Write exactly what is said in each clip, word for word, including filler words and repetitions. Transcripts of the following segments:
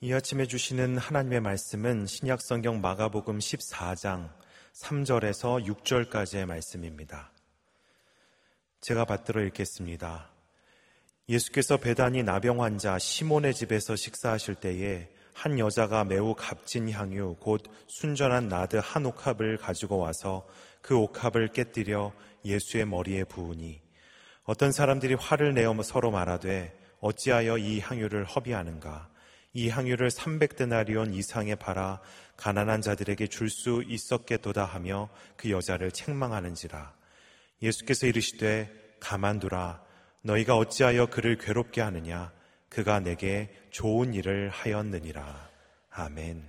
이 아침에 주시는 하나님의 말씀은 신약성경 마가복음 십사 장 삼 절에서 육 절까지의 말씀입니다. 제가 받들어 읽겠습니다. 예수께서 베다니 나병 환자 시몬의 집에서 식사하실 때에 한 여자가 매우 값진 향유 곧 순전한 나드 한 옥합을 가지고 와서 그 옥합을 깨뜨려 예수의 머리에 부으니 어떤 사람들이 화를 내어 서로 말하되 어찌하여 이 향유를 허비하는가? 이 향유를 삼백 데나리온 이상에 팔아 가난한 자들에게 줄 수 있었겠도다 하며 그 여자를 책망하는지라. 예수께서 이르시되 가만두라. 너희가 어찌하여 그를 괴롭게 하느냐? 그가 내게 좋은 일을 하였느니라. 아멘.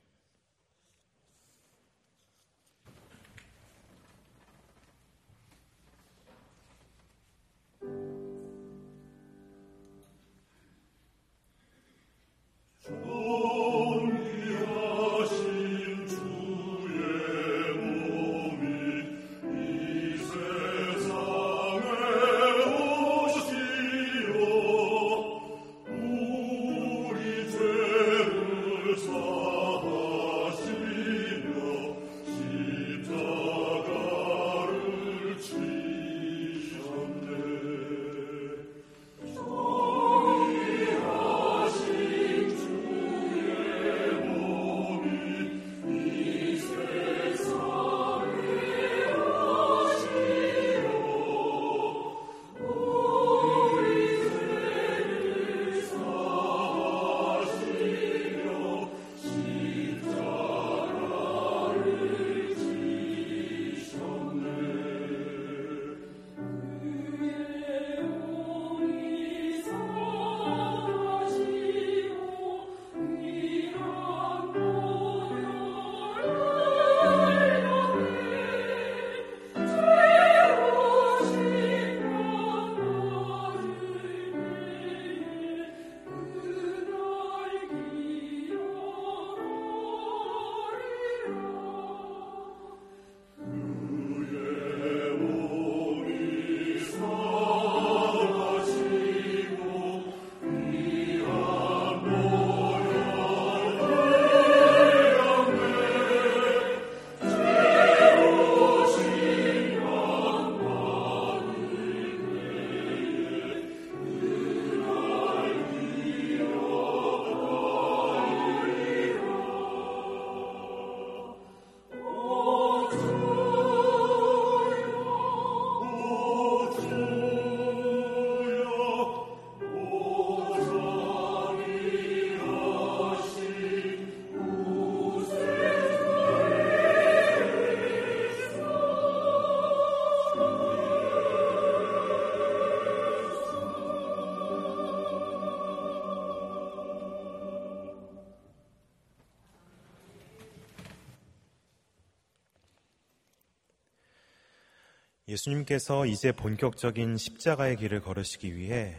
예수님께서 이제 본격적인 십자가의 길을 걸으시기 위해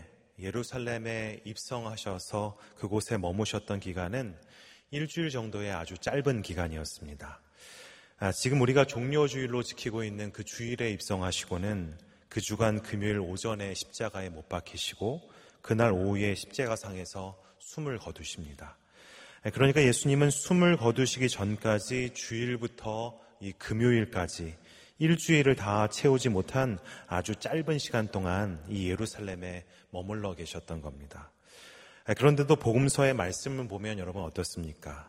예루살렘에 입성하셔서 그곳에 머무셨던 기간은 일주일 정도의 아주 짧은 기간이었습니다. 아, 지금 우리가 종료주일로 지키고 있는 그 주일에 입성하시고는 그 주간 금요일 오전에 십자가에 못 박히시고 그날 오후에 십자가상에서 숨을 거두십니다. 그러니까 예수님은 숨을 거두시기 전까지 주일부터 이 금요일까지 일주일을 다 채우지 못한 아주 짧은 시간 동안 이 예루살렘에 머물러 계셨던 겁니다. 그런데도 복음서의 말씀을 보면 여러분 어떻습니까?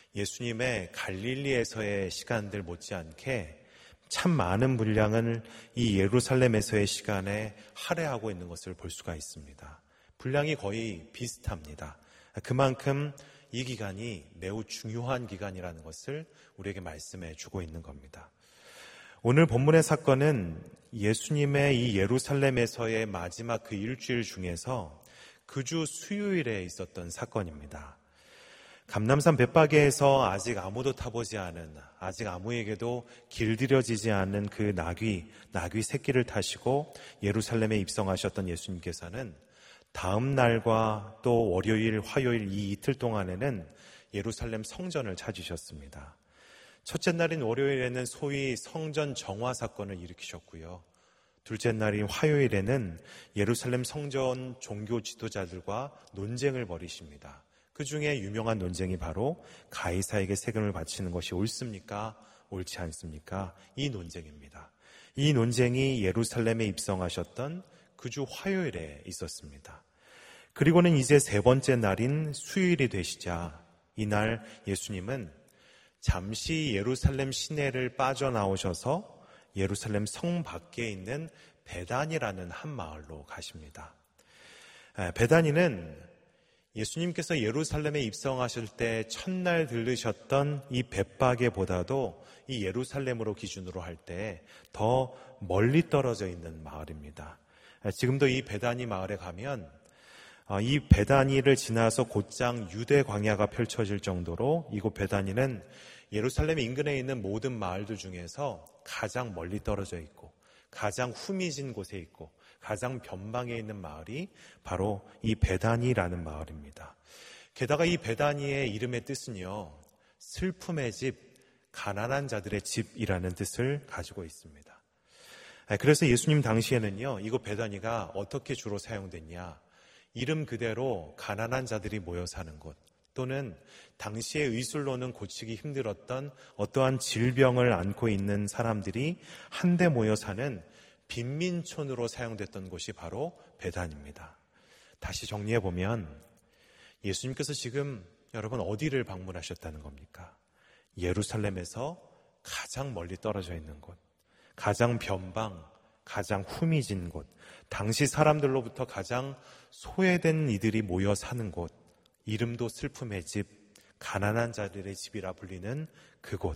예수님의 갈릴리에서의 시간들 못지않게 참 많은 분량을 이 예루살렘에서의 시간에 할애하고 있는 것을 볼 수가 있습니다. 분량이 거의 비슷합니다. 그만큼 이 기간이 매우 중요한 기간이라는 것을 우리에게 말씀해 주고 있는 겁니다. 오늘 본문의 사건은 예수님의 이 예루살렘에서의 마지막 그 일주일 중에서 그 주 수요일에 있었던 사건입니다. 감람산 벳바게에서 아직 아무도 타보지 않은, 아직 아무에게도 길들여지지 않은 그 나귀, 나귀 새끼를 타시고 예루살렘에 입성하셨던 예수님께서는 다음 날과 또 월요일, 화요일 이 이틀 동안에는 예루살렘 성전을 찾으셨습니다. 첫째 날인 월요일에는 소위 성전 정화 사건을 일으키셨고요. 둘째 날인 화요일에는 예루살렘 성전 종교 지도자들과 논쟁을 벌이십니다. 그 중에 유명한 논쟁이 바로 가이사에게 세금을 바치는 것이 옳습니까? 옳지 않습니까? 이 논쟁입니다. 이 논쟁이 예루살렘에 입성하셨던 그 주 화요일에 있었습니다. 그리고는 이제 세 번째 날인 수요일이 되시자 이날 예수님은 잠시 예루살렘 시내를 빠져나오셔서 예루살렘 성 밖에 있는 베단이라는 한 마을로 가십니다. 베단이는 예수님께서 예루살렘에 입성하실 때 첫날 들르셨던 이 벳바게보다도 이 예루살렘으로 기준으로 할 때 더 멀리 떨어져 있는 마을입니다. 지금도 이 베다니 마을에 가면 이 베다니를 지나서 곧장 유대 광야가 펼쳐질 정도로 이곳 베다니는 예루살렘 인근에 있는 모든 마을들 중에서 가장 멀리 떨어져 있고 가장 후미진 곳에 있고 가장 변방에 있는 마을이 바로 이 베다니라는 마을입니다. 게다가 이 베다니의 이름의 뜻은요, 슬픔의 집, 가난한 자들의 집이라는 뜻을 가지고 있습니다. 그래서 예수님 당시에는요, 이곳 베다니가 어떻게 주로 사용됐냐, 이름 그대로 가난한 자들이 모여 사는 곳, 또는 당시에 의술로는 고치기 힘들었던 어떠한 질병을 앓고 있는 사람들이 한데 모여 사는 빈민촌으로 사용됐던 곳이 바로 베단입니다. 다시 정리해보면 예수님께서 지금 여러분 어디를 방문하셨다는 겁니까? 예루살렘에서 가장 멀리 떨어져 있는 곳, 가장 변방, 가장 후미진 곳, 당시 사람들로부터 가장 소외된 이들이 모여 사는 곳, 이름도 슬픔의 집, 가난한 자들의 집이라 불리는 그곳,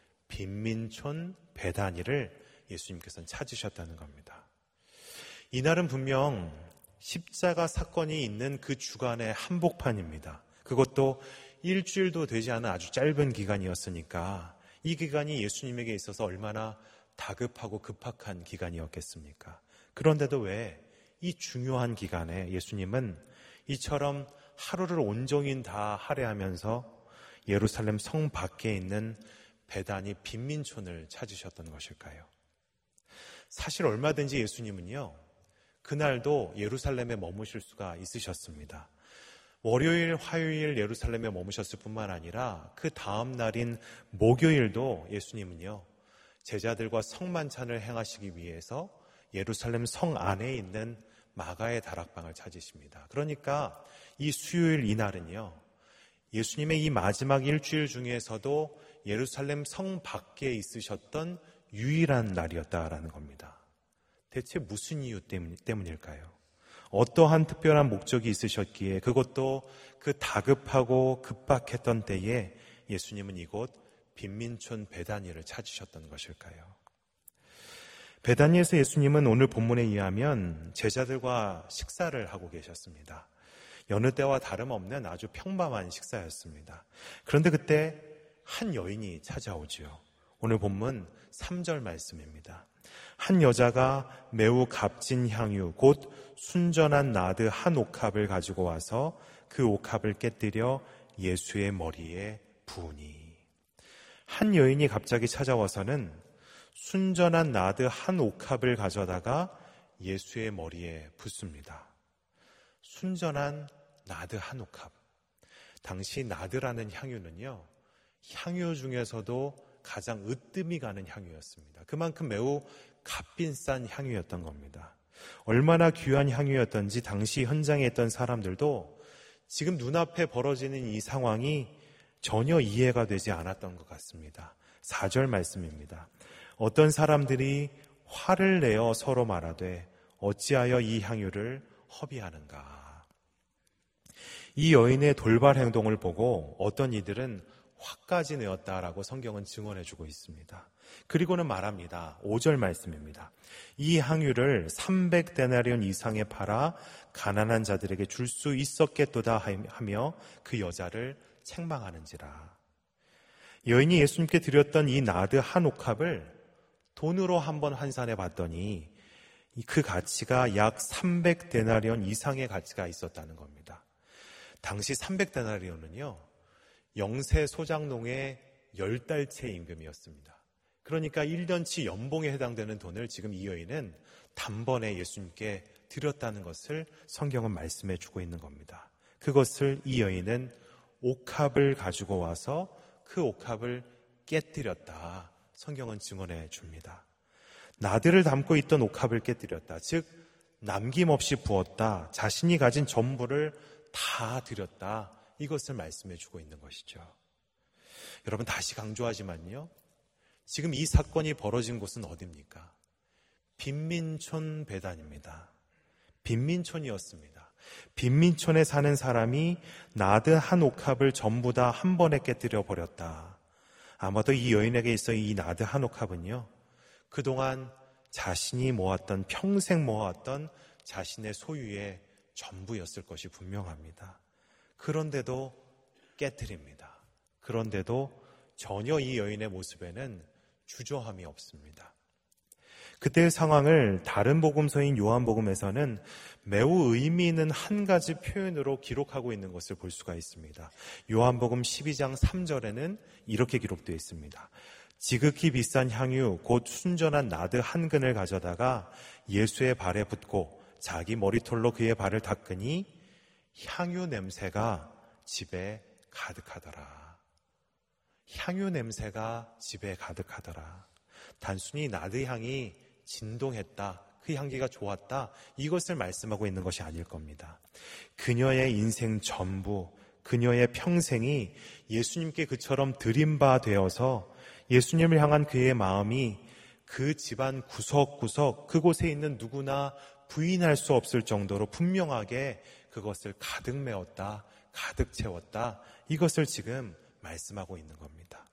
빈민촌 베다니를 예수님께서는 찾으셨다는 겁니다. 이날은 분명 십자가 사건이 있는 그 주간의 한복판입니다. 그것도 일주일도 되지 않은 아주 짧은 기간이었으니까 이 기간이 예수님에게 있어서 얼마나 다급하고 급박한 기간이었겠습니까? 그런데도 왜 이 중요한 기간에 예수님은 이처럼 하루를 온종일 다 할애하면서 예루살렘 성 밖에 있는 베다니 빈민촌을 찾으셨던 것일까요? 사실 얼마든지 예수님은요, 그날도 예루살렘에 머무실 수가 있으셨습니다. 월요일, 화요일 예루살렘에 머무셨을 뿐만 아니라 그 다음 날인 목요일도 예수님은요, 제자들과 성만찬을 행하시기 위해서 예루살렘 성 안에 있는 마가의 다락방을 찾으십니다. 그러니까 이 수요일 이날은요, 예수님의 이 마지막 일주일 중에서도 예루살렘 성 밖에 있으셨던 유일한 날이었다라는 겁니다. 대체 무슨 이유 때문일까요? 어떠한 특별한 목적이 있으셨기에 그것도 그 다급하고 급박했던 때에 예수님은 이곳 빈민촌 베다니를 찾으셨던 것일까요? 베다니에서 예수님은 오늘 본문에 의하면 제자들과 식사를 하고 계셨습니다. 여느 때와 다름없는 아주 평범한 식사였습니다. 그런데 그때 한 여인이 찾아오지요. 오늘 본문 삼 절 말씀입니다. 한 여자가 매우 값진 향유 곧 순전한 나드 한 옥합을 가지고 와서 그 옥합을 깨뜨려 예수의 머리에 부으니. 한 여인이 갑자기 찾아와서는 순전한 나드 한 옥합을 가져다가 예수의 머리에 붓습니다. 순전한 나드 한 옥합. 당시 나드라는 향유는요, 향유 중에서도 가장 으뜸이 가는 향유였습니다. 그만큼 매우 값비싼 향유였던 겁니다. 얼마나 귀한 향유였던지 당시 현장에 있던 사람들도 지금 눈앞에 벌어지는 이 상황이 전혀 이해가 되지 않았던 것 같습니다. 사 절 말씀입니다. 어떤 사람들이 화를 내어 서로 말하되 어찌하여 이 향유를 허비하는가. 이 여인의 돌발 행동을 보고 어떤 이들은 화까지 내었다라고 성경은 증언해주고 있습니다. 그리고는 말합니다. 오 절 말씀입니다. 이 향유를 삼백 데나리온 이상에 팔아 가난한 자들에게 줄 수 있었겠도다 하며 그 여자를 책망하는지라. 여인이 예수님께 드렸던 이 나드 한 옥합을 돈으로 한번 환산해 봤더니 그 가치가 약 삼백 데나리온 이상의 가치가 있었다는 겁니다. 당시 삼백 데나리온은요, 영세 소장농의 열 달치 임금이었습니다. 그러니까 일 년치 연봉에 해당되는 돈을 지금 이 여인은 단번에 예수님께 드렸다는 것을 성경은 말씀해 주고 있는 겁니다. 그것을 이 여인은 옥합을 가지고 와서 그 옥합을 깨뜨렸다. 성경은 증언해 줍니다. 나들을 담고 있던 옥합을 깨뜨렸다. 즉 남김없이 부었다. 자신이 가진 전부를 다 드렸다. 이것을 말씀해 주고 있는 것이죠. 여러분, 다시 강조하지만요, 지금 이 사건이 벌어진 곳은 어디입니까? 빈민촌 배단입니다. 빈민촌이었습니다. 빈민촌에 사는 사람이 나드 한 옥합을 전부 다 한 번에 깨뜨려 버렸다. 아마도 이 여인에게 있어 이 나드 한 옥합은요, 그동안 자신이 모았던, 평생 모았던 자신의 소유의 전부였을 것이 분명합니다. 그런데도 깨뜨립니다. 그런데도 전혀 이 여인의 모습에는 주저함이 없습니다. 그때의 상황을 다른 복음서인 요한복음에서는 매우 의미 있는 한 가지 표현으로 기록하고 있는 것을 볼 수가 있습니다. 요한복음 십이 장 삼 절에는 이렇게 기록되어 있습니다. 지극히 비싼 향유 곧 순전한 나드 한 근을 가져다가 예수의 발에 붓고 자기 머리털로 그의 발을 닦으니 향유 냄새가 집에 가득하더라. 향유 냄새가 집에 가득하더라. 단순히 나드 향이 진동했다, 그 향기가 좋았다, 이것을 말씀하고 있는 것이 아닐 겁니다. 그녀의 인생 전부, 그녀의 평생이 예수님께 그처럼 드린 바 되어서 예수님을 향한 그의 마음이 그 집안 구석구석 그곳에 있는 누구나 부인할 수 없을 정도로 분명하게 그것을 가득 메웠다, 가득 채웠다, 이것을 지금 말씀하고 있는 겁니다.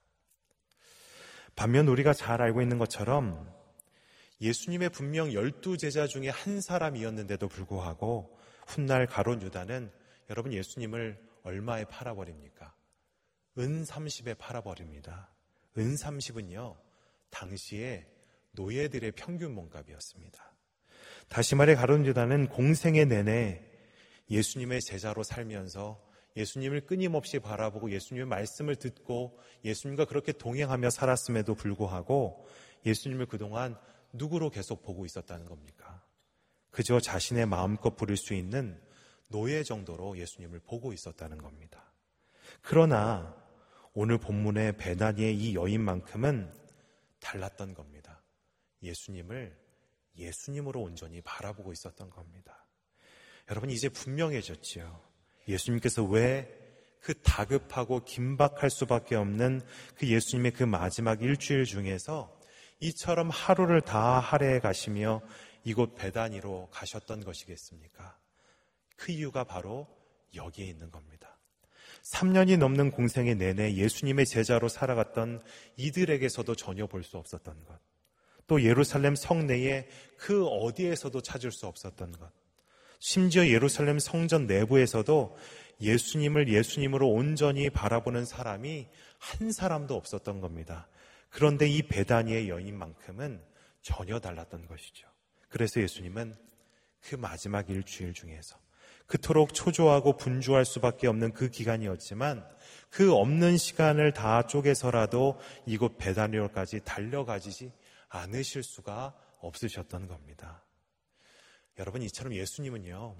반면 우리가 잘 알고 있는 것처럼 예수님의 분명 열두 제자 중에 한 사람이었는데도 불구하고 훗날 가룟 유다는 여러분 예수님을 얼마에 팔아버립니까? 은 삼십에 팔아버립니다. 은 삼십은요, 당시에 노예들의 평균 몸값이었습니다. 다시 말해 가룟 유다는 공생의 내내 예수님의 제자로 살면서 예수님을 끊임없이 바라보고 예수님의 말씀을 듣고 예수님과 그렇게 동행하며 살았음에도 불구하고 예수님을 그동안 누구로 계속 보고 있었다는 겁니까? 그저 자신의 마음껏 부릴 수 있는 노예 정도로 예수님을 보고 있었다는 겁니다. 그러나 오늘 본문의 베다니의 이 여인만큼은 달랐던 겁니다. 예수님을 예수님으로 온전히 바라보고 있었던 겁니다. 여러분, 이제 분명해졌지요. 예수님께서 왜 그 다급하고 긴박할 수밖에 없는 그 예수님의 그 마지막 일주일 중에서 이처럼 하루를 다 할애해 가시며 이곳 베다니로 가셨던 것이겠습니까? 그 이유가 바로 여기에 있는 겁니다. 삼 년이 넘는 공생의 내내 예수님의 제자로 살아갔던 이들에게서도 전혀 볼 수 없었던 것, 또 예루살렘 성내에 그 어디에서도 찾을 수 없었던 것, 심지어 예루살렘 성전 내부에서도 예수님을 예수님으로 온전히 바라보는 사람이 한 사람도 없었던 겁니다. 그런데 이 베다니의 여인만큼은 전혀 달랐던 것이죠. 그래서 예수님은 그 마지막 일주일 중에서 그토록 초조하고 분주할 수밖에 없는 그 기간이었지만 그 없는 시간을 다 쪼개서라도 이곳 베다니로까지 달려가지 않으실 수가 없으셨던 겁니다. 여러분, 이처럼 예수님은요,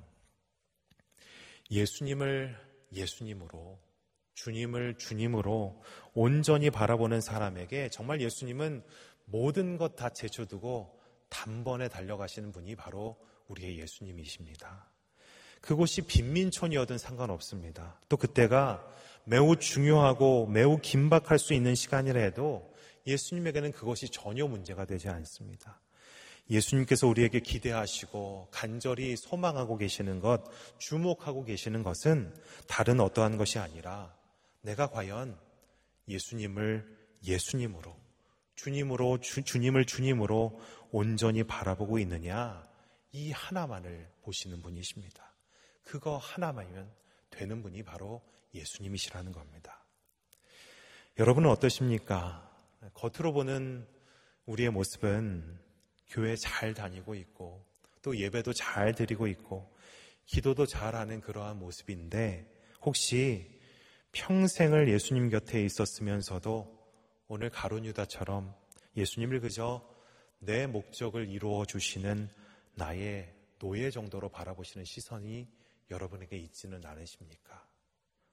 예수님을 예수님으로, 주님을 주님으로 온전히 바라보는 사람에게 정말 예수님은 모든 것 다 제쳐두고 단번에 달려가시는 분이 바로 우리의 예수님이십니다. 그곳이 빈민촌이어든 상관없습니다. 또 그때가 매우 중요하고 매우 긴박할 수 있는 시간이라 해도 예수님에게는 그것이 전혀 문제가 되지 않습니다. 예수님께서 우리에게 기대하시고 간절히 소망하고 계시는 것, 주목하고 계시는 것은 다른 어떠한 것이 아니라 내가 과연 예수님을 예수님으로, 주님으로, 주, 주님을 주님으로 온전히 바라보고 있느냐, 이 하나만을 보시는 분이십니다. 그거 하나만이면 되는 분이 바로 예수님이시라는 겁니다. 여러분은 어떠십니까? 겉으로 보는 우리의 모습은 교회 잘 다니고 있고 또 예배도 잘 드리고 있고 기도도 잘하는 그러한 모습인데 혹시 평생을 예수님 곁에 있었으면서도 오늘 가룟 유다처럼 예수님을 그저 내 목적을 이루어 주시는 나의 노예 정도로 바라보시는 시선이 여러분에게 있지는 않으십니까?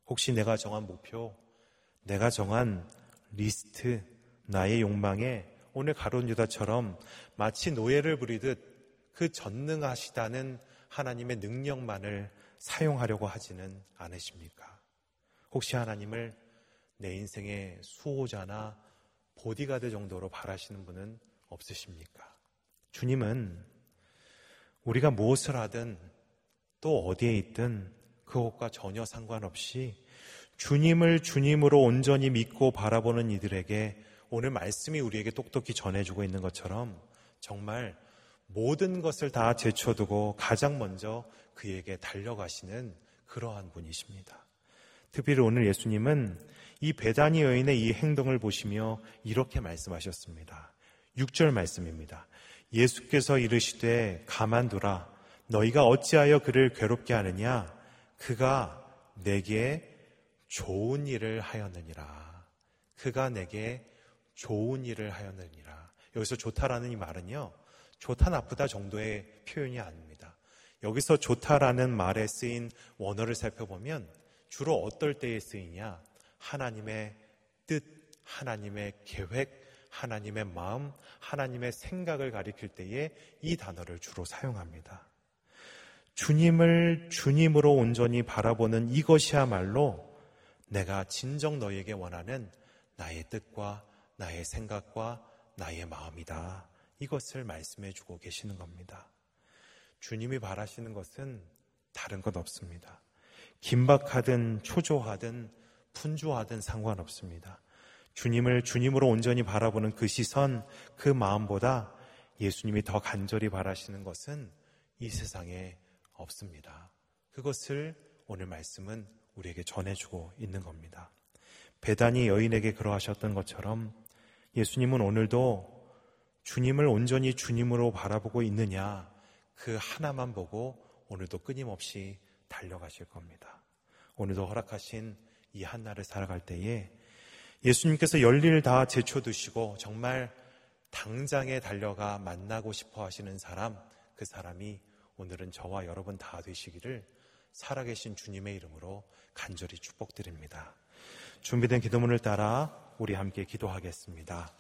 혹시 내가 정한 목표, 내가 정한 리스트, 나의 욕망에 오늘 가룟 유다처럼 마치 노예를 부리듯 그 전능하시다는 하나님의 능력만을 사용하려고 하지는 않으십니까? 혹시 하나님을 내 인생의 수호자나 보디가드 정도로 바라시는 분은 없으십니까? 주님은 우리가 무엇을 하든 또 어디에 있든 그것과 전혀 상관없이 주님을 주님으로 온전히 믿고 바라보는 이들에게 오늘 말씀이 우리에게 똑똑히 전해주고 있는 것처럼 정말 모든 것을 다 제쳐두고 가장 먼저 그에게 달려가시는 그러한 분이십니다. 특별히 오늘 예수님은 이 베다니 여인의 이 행동을 보시며 이렇게 말씀하셨습니다. 육 절 말씀입니다. 예수께서 이르시되 가만두라. 너희가 어찌하여 그를 괴롭게 하느냐? 그가 내게 좋은 일을 하였느니라. 그가 내게 좋은 일을 하였느니라. 여기서 좋다라는 이 말은요, 좋다 나쁘다 정도의 표현이 아닙니다. 여기서 좋다라는 말에 쓰인 원어를 살펴보면 주로 어떨 때에 쓰이냐? 하나님의 뜻, 하나님의 계획, 하나님의 마음, 하나님의 생각을 가리킬 때에 이 단어를 주로 사용합니다. 주님을 주님으로 온전히 바라보는 이것이야말로 내가 진정 너에게 원하는 나의 뜻과 나의 생각과 나의 마음이다. 이것을 말씀해 주고 계시는 겁니다. 주님이 바라시는 것은 다른 것 없습니다. 긴박하든 초조하든 분주하든 상관없습니다. 주님을 주님으로 온전히 바라보는 그 시선, 그 마음보다 예수님이 더 간절히 바라시는 것은 이 세상에 없습니다. 그것을 오늘 말씀은 우리에게 전해주고 있는 겁니다. 베다니 여인에게 그러하셨던 것처럼 예수님은 오늘도 주님을 온전히 주님으로 바라보고 있느냐, 그 하나만 보고 오늘도 끊임없이 달려가실 겁니다. 오늘도 허락하신 이 한날을 살아갈 때에 예수님께서 열일 다 제쳐두시고 정말 당장에 달려가 만나고 싶어 하시는 사람, 그 사람이 오늘은 저와 여러분 다 되시기를 살아계신 주님의 이름으로 간절히 축복드립니다. 준비된 기도문을 따라 우리 함께 기도하겠습니다.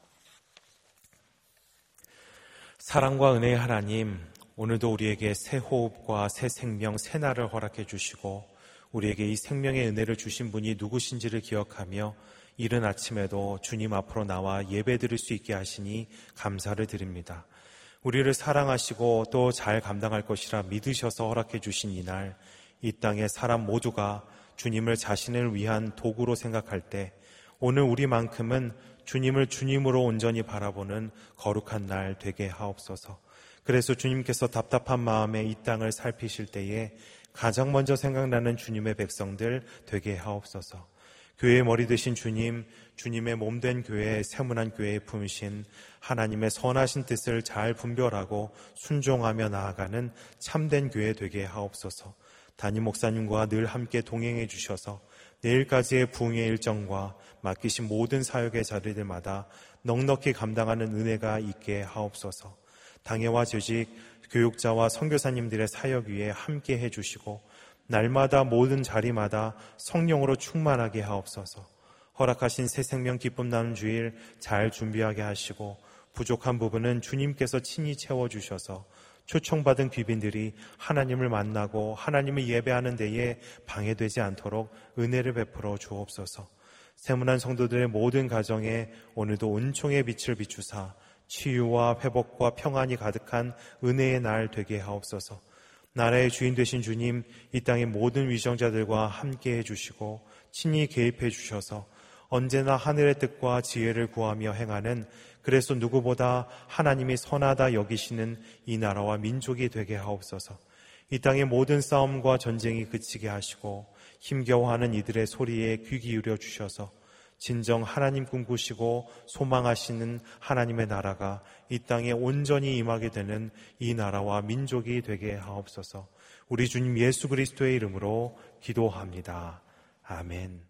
사랑과 은혜의 하나님, 오늘도 우리에게 새 호흡과 새 생명, 새 날을 허락해 주시고 우리에게 이 생명의 은혜를 주신 분이 누구신지를 기억하며 이른 아침에도 주님 앞으로 나와 예배드릴 수 있게 하시니 감사를 드립니다. 우리를 사랑하시고 또 잘 감당할 것이라 믿으셔서 허락해 주신 이날, 이 땅의 사람 모두가 주님을 자신을 위한 도구로 생각할 때 오늘 우리만큼은 주님을 주님으로 온전히 바라보는 거룩한 날 되게 하옵소서. 그래서 주님께서 답답한 마음에 이 땅을 살피실 때에 가장 먼저 생각나는 주님의 백성들 되게 하옵소서. 교회의 머리 되신 주님, 주님의 몸된 교회, 세문안 교회에 품으신 하나님의 선하신 뜻을 잘 분별하고 순종하며 나아가는 참된 교회 되게 하옵소서. 담임 목사님과 늘 함께 동행해 주셔서 내일까지의 부흥의 일정과 맡기신 모든 사역의 자리들마다 넉넉히 감당하는 은혜가 있게 하옵소서. 당회와 조직, 교육자와 선교사님들의 사역 위에 함께 해주시고 날마다 모든 자리마다 성령으로 충만하게 하옵소서. 허락하신 새 생명 기쁨 나눔 주일 잘 준비하게 하시고 부족한 부분은 주님께서 친히 채워주셔서 초청받은 귀빈들이 하나님을 만나고 하나님을 예배하는 데에 방해되지 않도록 은혜를 베풀어 주옵소서. 세문안 성도들의 모든 가정에 오늘도 은총의 빛을 비추사 치유와 회복과 평안이 가득한 은혜의 날 되게 하옵소서. 나라의 주인 되신 주님, 이 땅의 모든 위정자들과 함께 해주시고 친히 개입해 주셔서 언제나 하늘의 뜻과 지혜를 구하며 행하는, 그래서 누구보다 하나님이 선하다 여기시는 이 나라와 민족이 되게 하옵소서. 이 땅의 모든 싸움과 전쟁이 그치게 하시고 힘겨워하는 이들의 소리에 귀 기울여 주셔서 진정 하나님 꿈꾸시고 소망하시는 하나님의 나라가 이 땅에 온전히 임하게 되는 이 나라와 민족이 되게 하옵소서. 우리 주님 예수 그리스도의 이름으로 기도합니다. 아멘.